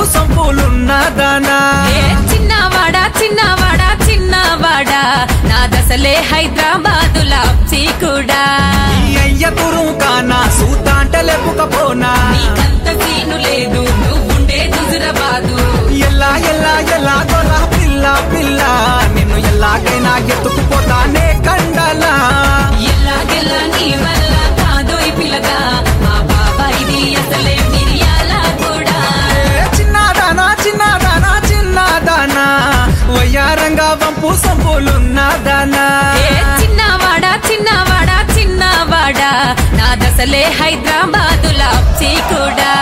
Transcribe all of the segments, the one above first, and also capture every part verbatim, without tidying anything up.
సంపులున్నదానా చిన్నవాడా చిన్నవాడా చిన్నవాడా నా దశలే హైదరాబాదులా కూడా అయ్య తురు కానా సూతాంటే లేపుకపోనా నీకంత సీను లేదు నువ్వుండే హుజురాబాదు ఎల్లా ఎల్లా ఎల్లా గొర్ర పిల్ల పిల్ల నిన్ను ఎల్లాగైనా ఎత్తుకుపోతానే కండలా ఎల్లాగెల్లా నీ వల్ల కాదోయ్ పిల్లగా మా బాబాయిది అసలే మిరియాల కూడా చిన్నదానా చిన్నదానా చిన్నదానా వయ్యారంగా వంపు సంపులున్నదానా చిన్నవాడా చిన్నవాడా చిన్నవాడా నా దశలే హైదరాబాదులా కూడా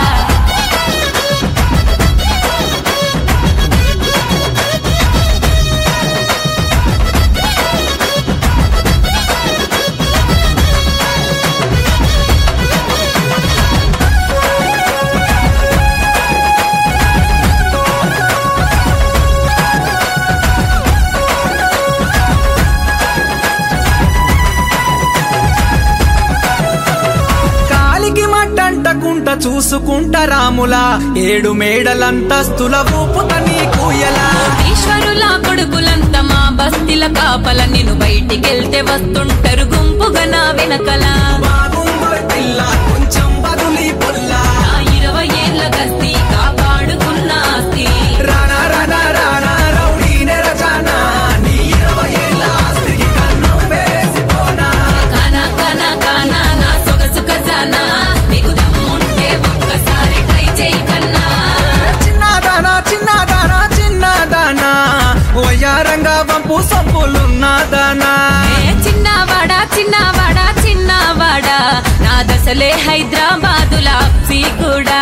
కుంట చూసుకుంట రాములా ఏడు మేడలంతస్తుల ఊపుత నీకు ఎలా ఈశ్వరులా కొడుకులంతా మా బస్తీల కాపల నేను బయటికెళ్తే వస్తుంటారు గుంపుగా నా వెనకల పిల్ల కొంచెం బదులి పొల్లా ఇరవై ఏళ్ళ గస్తీ కాపాడుకున్న ఆస్తి రానా రానా రానా రౌడీ నెరజానా నీ ఇరవై ఏళ్ళ ఆస్తికి కన్నం వేసిపోనా కానా కానా కానా నా సొగసు ఖజానా నీకు దమ్ముంటే ఒక్కసారి ట్రై చేయి కన్నా చిన్నదానా చిన్నదానా చిన్నదానా వయ్యారంగా వంపు సంపులున్నదానా చిన్నవాడా చిన్నవాడా చిన్నవాడా నా దశలే హైదరాబాదులా కూడా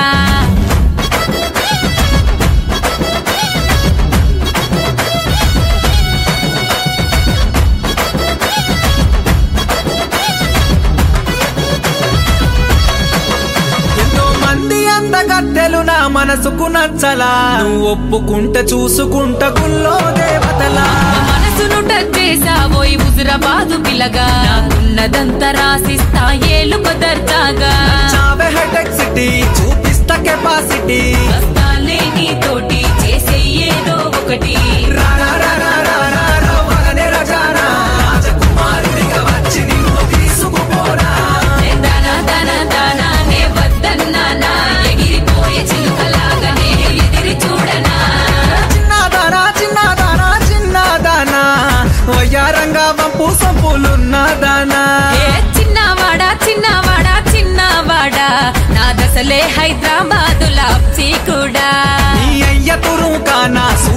గద్దెలు నా మనసుకు నచ్చలా నువ్వు ఒప్పుకుంటే చూసుకుంట గుల్లో దేవతలా మనసును టచ్ చేసావోయ్ హుజురాబాదు పిల్లగా నాకున్నదంతా రాసిస్తా ఏలు కుదర్చాగా చావే హెడెక్ సిటీ చూపిస్తా కెపాసిటీ వస్తాలే నీ తోటి చేసే ఏదో ఒకటి రానా రానా రానా రవ్వనే రజానా రాజకుమారుడిగా వచ్చి నిన్ను తీసుకుపోనా దానా దానా దానా నే వద్దన్నానా ఎగిరిపోయే చిలుకలాగా నేను ఎదిరి చూడనా చిన్నదానా చిన్నదానా చిన్నదానా వయ్యారంగా వంపు సంపులున్నదానా చిన్నవాడా చిన్నవాడా చిన్నవాడా నా దశలే హైదరాబాదులా కూడా అయ్య తురు కానా